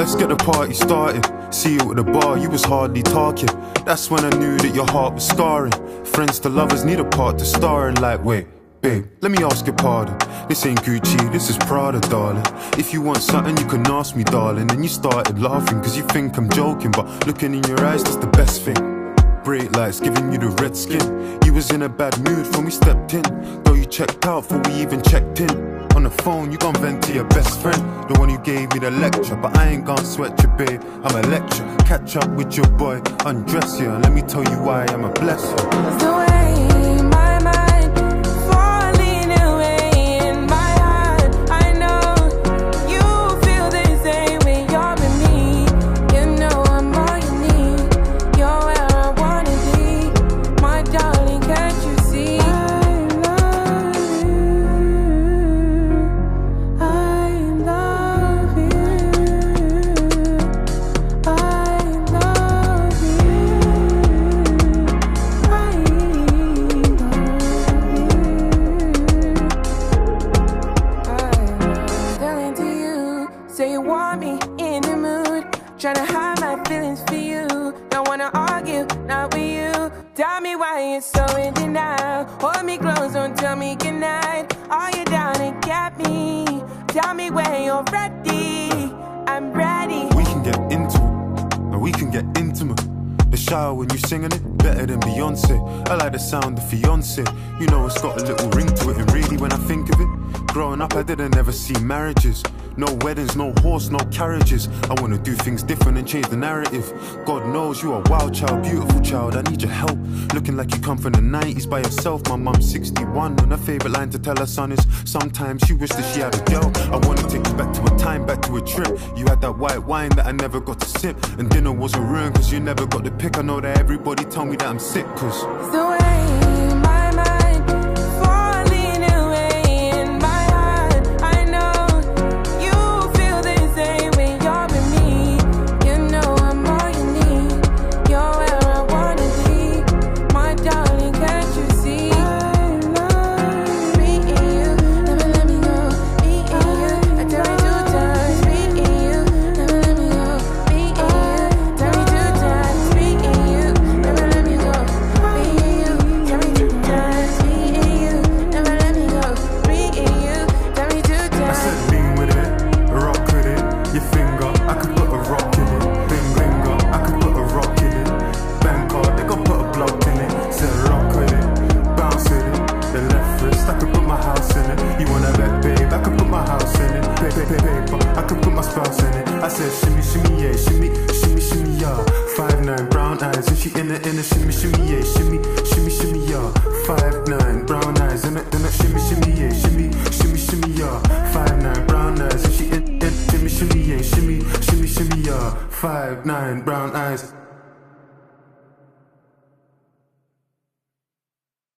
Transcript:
let's get the party started. See you at the bar, you was hardly talking. That's when I knew that your heart was scarring. Friends to lovers need a part to star in. Like, wait, babe, let me ask your pardon. This ain't Gucci, this is Prada, darling. If you want something, you can ask me, darling. And you started laughing, cause you think I'm joking. But looking in your eyes, that's the best thing. Brake lights giving you the red skin. You was in a bad mood when we stepped in. Though you checked out before we even checked in. On the phone, you gon' vent to your best friend, the one who gave me the lecture. But I ain't gon' sweat you, babe, I'm a lecture. Catch up with your boy, undress you, and let me tell you why I'm a blessing. That's the way my mind falling away in my heart. I know you feel the same way you're with me. You know I'm all you need. You're where I wanna be, my darling, can't you see? Say you want me in the mood, tryna hide my feelings for you. Don't wanna argue, not with you. Tell me why you're so in denial. Hold me close, don't tell me goodnight. Are you down to get me? Tell me when you're ready. I'm ready. We can get into it, and we can get intimate. The shower when you singing it, better than Beyonce. I like the sound of fiance. You know it's got a little ring to it. And really when I think of it, growing up I didn't ever see marriages. No weddings, no horse, no carriages. I wanna do things different and change the narrative. God knows you are a wild child, beautiful child, I need your help. Looking like you come from the 90s by yourself. My mum's 61 and her favourite line to tell her son is, sometimes she wished that she had a girl. I wanna take you back to a time, back to a trip. You had that white wine that I never got to sip. And dinner wasn't ruined cause you never got the pick. I know that everybody tell me that I'm sick cause it's the way my mind falling away in my heart. I know you feel the same way you're with me. You know I'm all you need. You're where I wanna be, my darling, can't you see? I love me and you, never let me go. Me and you, I tell me 2 times. Me and you, never let me go. Me and you, tell me 2 times. Me and you, never let me go. Me and you, tell me 2 times. Me and you, never let me go. Me and you, tell me 2 times. I said lean with it, rock with it. Your finger, I could put a rock in it. Finger, I could put a rock in it. Bangkok, they gon' put a block in it. Said rock with it, bounce with it. The left wrist, I could put my house in it. You wanna bet, babe, I could put my house in it. Paper, I could put my spouse in it. I said shimmy, shimmy, yeah, shimmy, shimmy, shimmy, yeah. 5'9", brown eyes, and she in it, shimmy, shimmy, yeah, shimmy, shimmy, shimmy, yeah. 5'9", brown eyes, in it, shimmy, shimmy, yeah, shimmy, shimmy, shimmy, yeah. 5'9", brown eyes, and she in it, shimmy, shimmy, yeah, shimmy, shimmy, shimmy, yeah. 5'9", brown eyes.